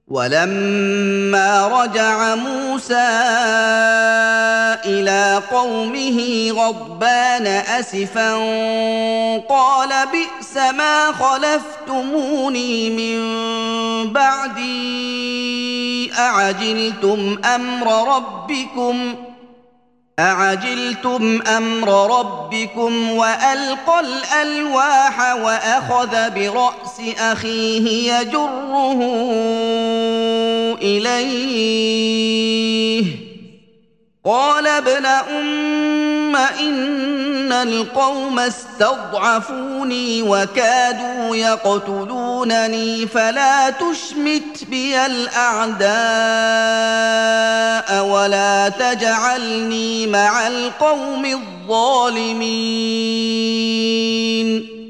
ولما رجع موسى إلى قومه غضبان أسفا قال بئس ما خلفتموني من بعدي أعجلتم أمر ربكم وألقى الألواح وأخذ برأس أخيه يجره إليه قال ابن أم إن القوم استضعفوني وكادوا يقتلونني فلا تشمت بي الأعداء ولا تجعلني مع القوم الظالمين